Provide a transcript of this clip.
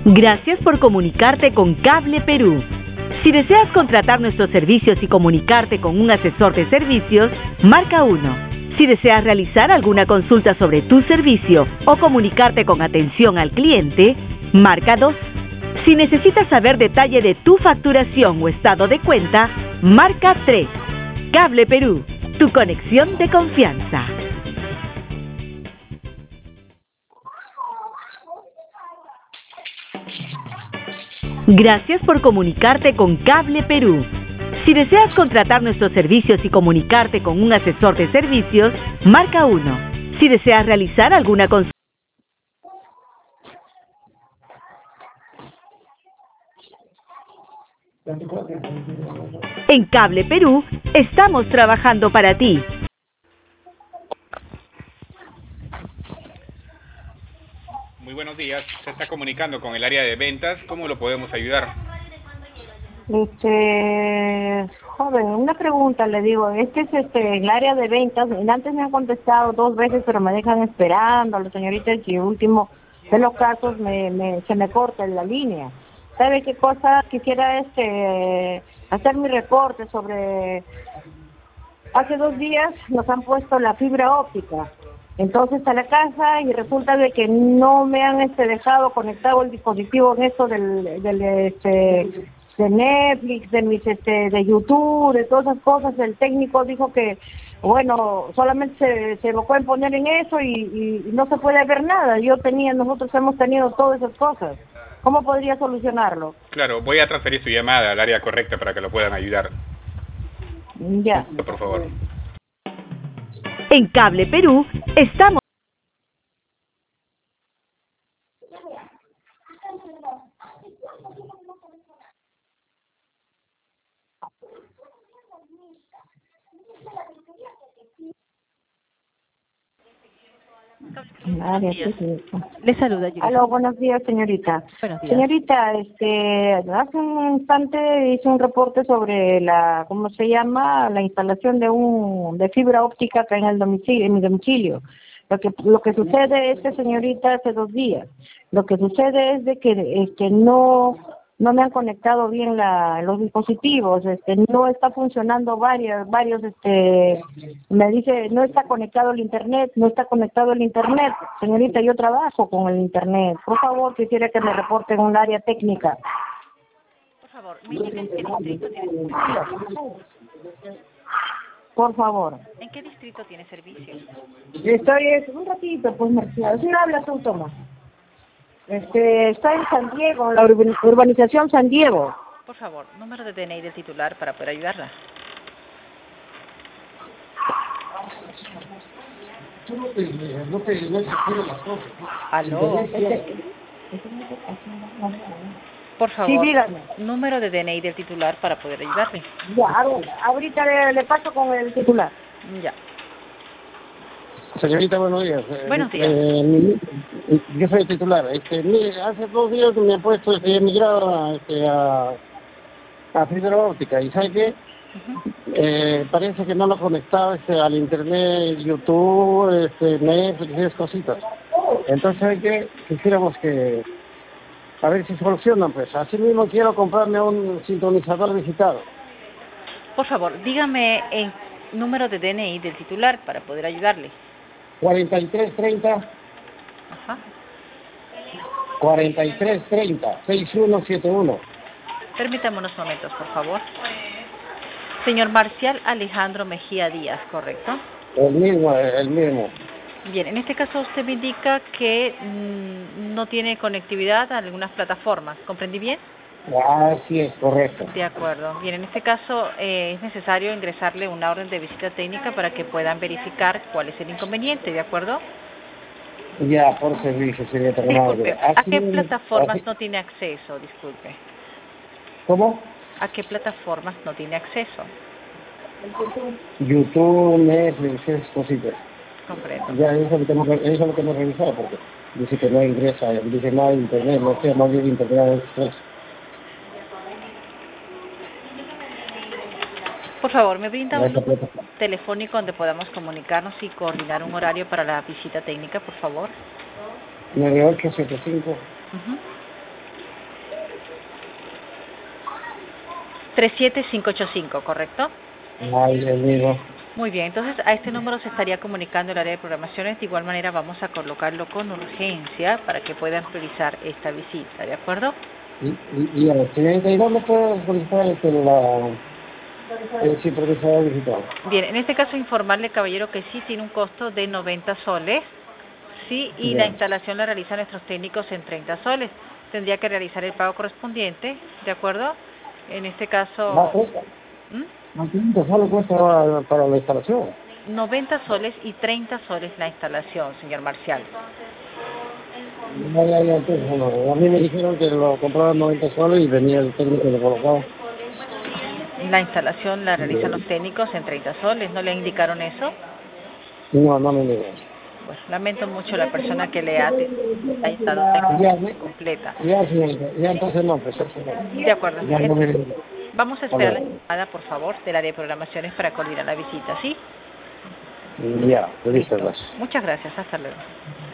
Gracias por comunicarte con Cable Perú. Si deseas contratar nuestros servicios y comunicarte con un asesor de servicios, marca 1. Si deseas realizar alguna consulta sobre tu servicio o comunicarte con atención al cliente, marca 2. Si necesitas saber detalle de tu facturación o estado de cuenta, marca 3. Cable Perú, tu conexión de confianza. Gracias por comunicarte con Cable Perú. Si deseas contratar nuestros servicios y comunicarte con un asesor de servicios, marca 1. Si deseas realizar alguna consulta en Cable Perú, estamos trabajando para ti. Muy buenos días, se está comunicando con el área de ventas, ¿cómo lo podemos ayudar? Joven, una pregunta le digo, es el área de ventas, antes me han contestado 2 veces, pero me dejan esperando, la señorita, y último de los casos se me corta la línea. ¿Sabe qué cosa? Quisiera hacer mi reporte sobre, hace 2 días nos han puesto la fibra óptica. Entonces a la casa y resulta de que no me han dejado conectado el dispositivo en esto de Netflix, de YouTube, de todas esas cosas. El técnico dijo que bueno, solamente se lo pueden poner en eso y no se puede ver nada. Nosotros hemos tenido todas esas cosas. ¿Cómo podría solucionarlo? Claro, voy a transferir su llamada al área correcta para que lo puedan ayudar. Ya. Por favor. En Cable Perú, estamos. Le saluda Yuri. Aló, buenos días, señorita. Buenos días. Señorita, hace un instante hice un reporte sobre ¿cómo se llama? La instalación de fibra óptica acá en mi domicilio. Lo que sucede es que, señorita, hace 2 días, lo que sucede es de que no me han conectado bien los dispositivos, no está funcionando varios, me dice, no está conectado el internet. Señorita, yo trabajo con el internet. Por favor, quisiera que me reporten un área técnica. Por favor, me indica en qué distrito tiene servicio. Por favor. ¿En qué distrito tiene servicio? Un ratito, pues, Marcial. Si no hablas tú, toma. Está en San Diego, la urbanización San Diego. Por favor, número de DNI del titular para poder ayudarla. Aló. Por favor, sí, dígame. Número de DNI del titular para poder ayudarle. Ya, ahorita le paso con el titular. Ya. Señorita, buenos días. Buenos días. Yo soy el titular. Mire, hace 2 días me he puesto, he migrado a fibra óptica. ¿Y sabe qué? Parece que no lo conectaba al internet, YouTube, Netflix, esas cositas. Entonces, ¿sabe qué? Quisiéramos a ver si solucionan, pues. Así mismo quiero comprarme un sintonizador digital. Por favor, dígame el número de DNI del titular para poder ayudarle. 4330. Ajá. 4330 6171. Permítame unos momentos, por favor. Señor Marcial Alejandro Mejía Díaz, ¿correcto? El mismo. Bien, en este caso usted me indica que no tiene conectividad a algunas plataformas. ¿Comprendí bien? Así es, correcto. De acuerdo. Bien, en este caso es necesario ingresarle una orden de visita técnica para que puedan verificar cuál es el inconveniente, ¿de acuerdo? Ya, por servicio sería tan amable. Disculpe, ¿a qué plataformas no tiene acceso? Disculpe. ¿Cómo? ¿A qué plataformas no tiene acceso? YouTube, Netflix, esas cositas. Comprendo. Ya, eso es lo que hemos revisado, porque dice que no ingresa, dice no hay internet, no sé, no hay internet express. Por favor, ¿me brinda un número telefónico donde podamos comunicarnos y coordinar un horario para la visita técnica, por favor? 9875 37585, ¿correcto? Ay, Dios mío. Muy bien, entonces a este número se estaría comunicando el área de programaciones. De igual manera vamos a colocarlo con urgencia para que puedan priorizar esta visita, ¿de acuerdo? Y a ver, señorita, ¿y dónde puedo solicitar el sincronizador digital? Bien, en este caso informarle, caballero, que sí tiene un costo de 90 soles, sí, y Ya. la instalación la realizan nuestros técnicos en 30 soles. Tendría que realizar el pago correspondiente, ¿de acuerdo? En este caso, ¿Mm? ¿Cuánto solo cuesta para la instalación? 90 soles y 30 soles la instalación, señor Marcial. Ya, entonces, bueno, a mí me dijeron que lo compraban 90 soles y venía el técnico y lo colocaba. La instalación la realizan los técnicos en 30 soles, ¿no le indicaron eso? No, no me digas. Bueno, lamento mucho la persona que le ha dado la Ya, información completa. señorita, ya entonces no, pues eso no. De acuerdo. Ya no me... Vamos a esperar la llamada, por favor, del área de programaciones para coordinar la visita, ¿sí? Ya, listo, Listo. gracias. Muchas gracias. Hasta luego.